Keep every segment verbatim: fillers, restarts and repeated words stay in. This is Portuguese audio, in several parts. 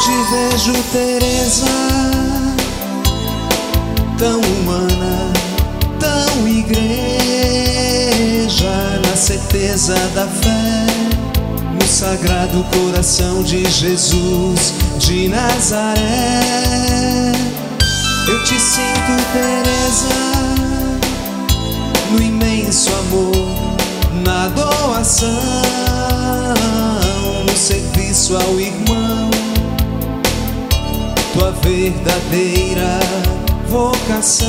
te vejo, Teresa, tão humana, tão igreja, na certeza da fé, no sagrado coração de Jesus de Nazaré. Eu te sinto, Teresa, no imenso amor, na doação, no serviço ao irmão, tua verdadeira vocação.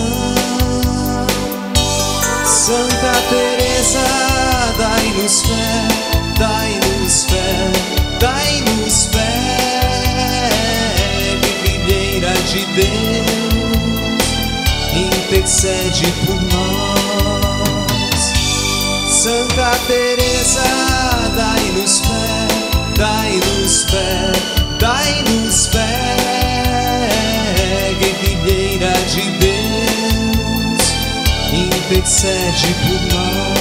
Santa Teresa, dai-nos fé, dai-nos fé, dai-nos fé, guerrilheira de Deus, intercede por nós. Santa Teresa, dai-nos fé, dai-nos fé, dai-nos fé, guerrilheira de Deus, intercede por nós.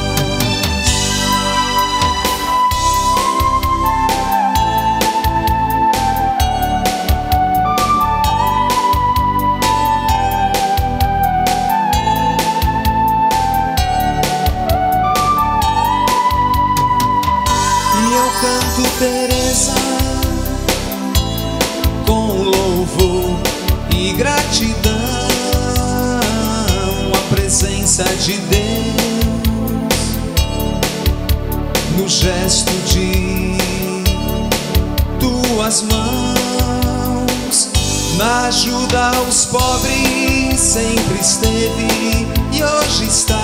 Canto, Teresa, com louvor e gratidão, a presença de Deus no gesto de tuas mãos. Na ajuda aos pobres sempre esteve e hoje estás.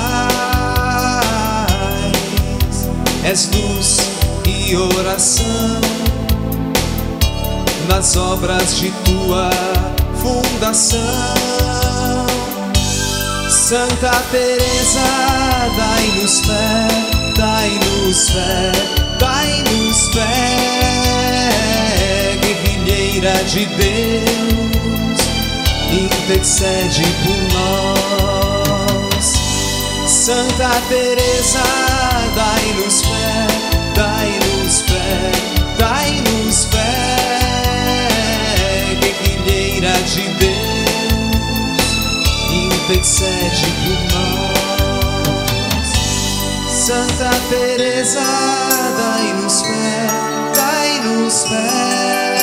És luz e oração nas obras de tua fundação. Santa Teresa, dai-nos fé, dai-nos fé, dai-nos fé, guerrilheira de Deus, intercede por nós. Santa Teresa, dai-nos fé, dai-nos fé, dai-nos fé, guerrilheira de Deus, intercede por nós. Santa Teresa, dai-nos fé, dai-nos fé,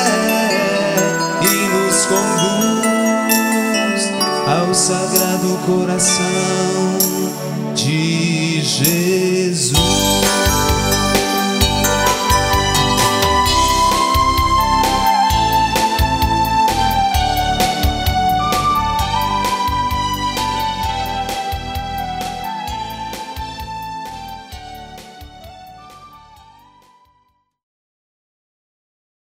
e nos conduz ao sagrado coração de Jesus.